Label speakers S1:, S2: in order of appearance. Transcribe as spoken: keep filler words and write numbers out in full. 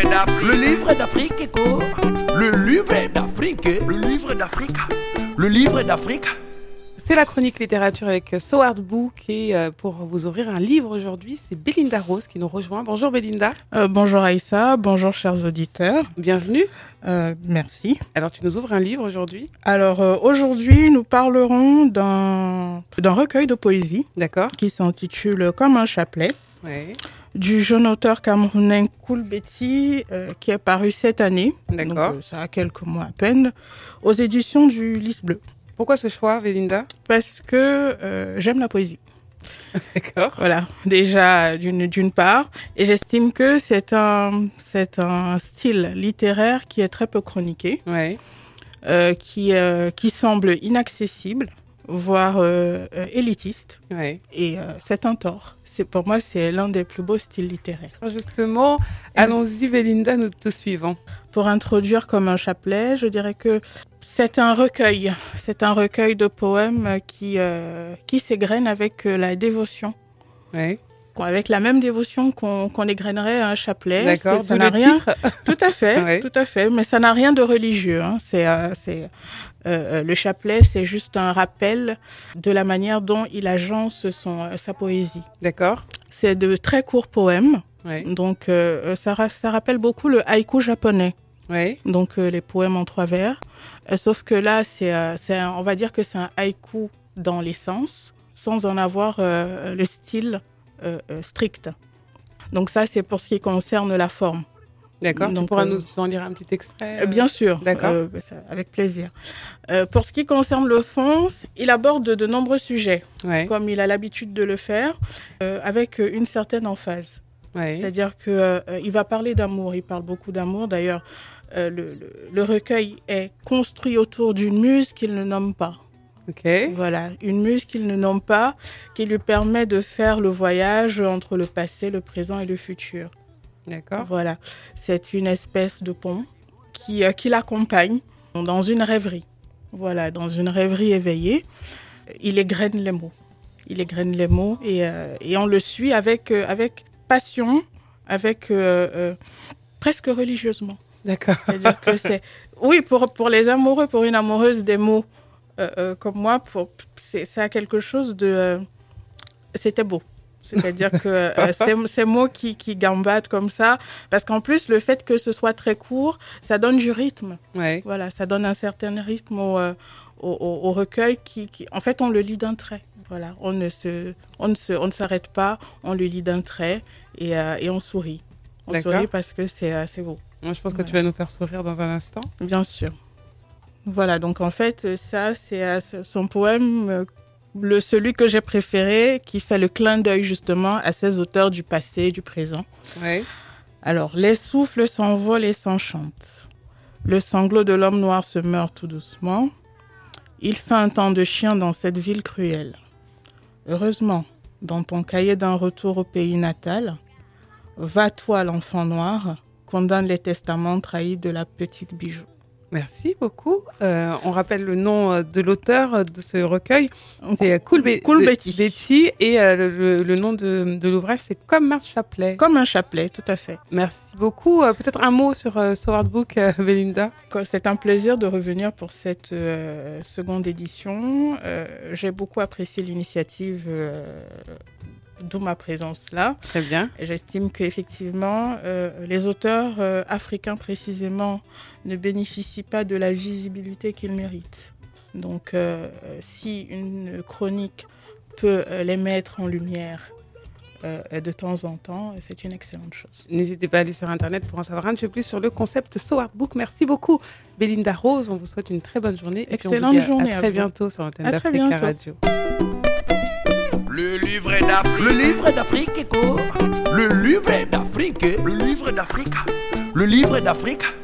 S1: d'Afrique. Le livre d'Afrique est court. Le livre d'Afrique. Le livre d'Afrique. Le livre d'Afrique.
S2: C'est la chronique littérature avec So Hard Book et euh, pour vous ouvrir un livre aujourd'hui, c'est Belinda Rose qui nous rejoint. Bonjour Belinda.
S3: Euh, bonjour Aïssa, bonjour chers auditeurs.
S2: Bienvenue.
S3: Euh, merci.
S2: Alors tu nous ouvres un livre aujourd'hui ?
S3: Alors euh, aujourd'hui, nous parlerons d'un, d'un recueil de poésie.
S2: D'accord.
S3: Qui s'intitule Comme un chapelet.
S2: Ouais.
S3: Du jeune auteur camerounais Koulbeti, euh, qui est paru cette année.
S2: D'accord.
S3: Donc euh, ça a quelques mois à peine, aux éditions du Lys Bleu.
S2: Pourquoi ce choix, Belinda ?
S3: Parce que euh, j'aime la poésie.
S2: D'accord.
S3: Voilà, déjà d'une d'une part, et j'estime que c'est un c'est un style littéraire qui est très peu chroniqué,
S2: ouais.
S3: euh, qui euh, qui semble inaccessible, voire euh, euh, élitiste.
S2: Ouais.
S3: Et euh, c'est un tort. C'est pour moi c'est l'un des plus beaux styles littéraires.
S2: Justement, allons-y Belinda, nous te suivons.
S3: Pour introduire Comme un chapelet, je dirais que c'est un recueil, c'est un recueil de poèmes qui euh, qui s'égrène avec euh, la dévotion.
S2: Ouais.
S3: Avec la même dévotion qu'on qu'on égrènerait un chapelet.
S2: D'accord.
S3: C'est, ça n'a rien.
S2: Titre.
S3: Tout à fait,
S2: ouais.
S3: tout à fait. Mais ça n'a rien de religieux. Hein. C'est euh, c'est euh, le chapelet, c'est juste un rappel de la manière dont il agence son euh, sa poésie.
S2: D'accord.
S3: C'est de très courts poèmes.
S2: Ouais.
S3: Donc euh, ça ça rappelle beaucoup le haïku japonais.
S2: Ouais.
S3: Donc euh, les poèmes en trois vers. Euh, sauf que là, c'est euh, c'est un, on va dire que c'est un haïku dans l'essence, sans en avoir euh, le style euh, euh, strict. Donc ça, c'est pour ce qui concerne la forme.
S2: D'accord.
S3: Donc,
S2: tu pourras
S3: euh,
S2: nous en lire un petit extrait.
S3: Euh, bien sûr.
S2: D'accord.
S3: Euh, ça, avec plaisir. Euh, pour ce qui concerne le fond, il aborde de, de nombreux sujets,
S2: ouais.
S3: comme il a l'habitude de le faire, euh, avec une certaine emphase.
S2: Ouais.
S3: C'est-à-dire que euh, il va parler d'amour. Il parle beaucoup d'amour. D'ailleurs, euh, le, le, le recueil est construit autour d'une muse qu'il ne nomme pas.
S2: Ok.
S3: Voilà, une muse qu'il ne nomme pas, qui lui permet de faire le voyage entre le passé, le présent et le futur.
S2: D'accord.
S3: Voilà, c'est une espèce de pont qui, euh, qui l'accompagne dans une rêverie. Voilà, dans une rêverie éveillée, il égrène les mots. Il égrène les mots et, euh, et on le suit avec, euh, avec passion, avec euh, euh, presque religieusement.
S2: D'accord.
S3: C'est-à-dire que c'est, oui, pour pour les amoureux, pour une amoureuse des mots euh, euh, comme moi, pour c'est ça a quelque chose de, euh, c'était beau. C'est-à-dire que euh, ces, ces mots qui, qui gambadent comme ça, parce qu'en plus, le fait que ce soit très court, ça donne du rythme.
S2: Ouais.
S3: Voilà, ça donne un certain rythme au, euh, au, au, au recueil qui, qui, en fait, on le lit d'un trait. Voilà, on ne se, on ne se, on ne s'arrête pas, on le lit d'un trait et, euh, et on sourit. On
S2: D'accord.
S3: sourit parce que c'est, euh, c'est beau.
S2: Moi, je pense
S3: voilà.
S2: que tu vas nous faire sourire dans un instant.
S3: Bien sûr. Voilà, donc en fait, ça, c'est euh, son poème... Euh, Le, celui que j'ai préféré, qui fait le clin d'œil justement à ces auteurs du passé et du présent.
S2: Ouais.
S3: Alors, les souffles s'envolent et s'enchantent. Le sanglot de l'homme noir se meurt tout doucement. Il fait un temps de chien dans cette ville cruelle. Heureusement, dans ton cahier d'un retour au pays natal, va toi l'enfant noir, condamne les testaments trahis de la petite Bijou.
S2: Merci beaucoup. Euh, on rappelle le nom de l'auteur de ce recueil. C'est Koulbeti.
S3: Koulbeti.
S2: Et euh, le, le nom de, de l'ouvrage, c'est Comme un chapelet.
S3: Comme un chapelet, tout à fait.
S2: Merci beaucoup. Euh, peut-être un mot sur euh, So Hard Book, euh, Belinda.
S3: C'est un plaisir de revenir pour cette euh, seconde édition. Euh, j'ai beaucoup apprécié l'initiative, euh, d'où ma présence là.
S2: Très bien.
S3: Et j'estime qu'effectivement, euh, les auteurs euh, africains précisément ne bénéficient pas de la visibilité qu'ils méritent. Donc, euh, si une chronique peut euh, les mettre en lumière euh, de temps en temps, c'est une excellente chose.
S2: N'hésitez pas à aller sur Internet pour en savoir un petit peu plus sur le concept So Hard Book. Merci beaucoup, Belinda Rose. On vous souhaite une très bonne journée.
S3: Excellente
S2: et puis on vous dit
S3: journée.
S2: À, à
S3: à
S2: très
S3: vous.
S2: bientôt sur l'antenne
S3: À très
S2: d'Africa
S3: bientôt.
S2: Radio.
S1: Le livre d'Afrique. Le livre d'Afrique est court. Le livre d'Afrique. Le livre d'Afrique. Le livre d'Afrique.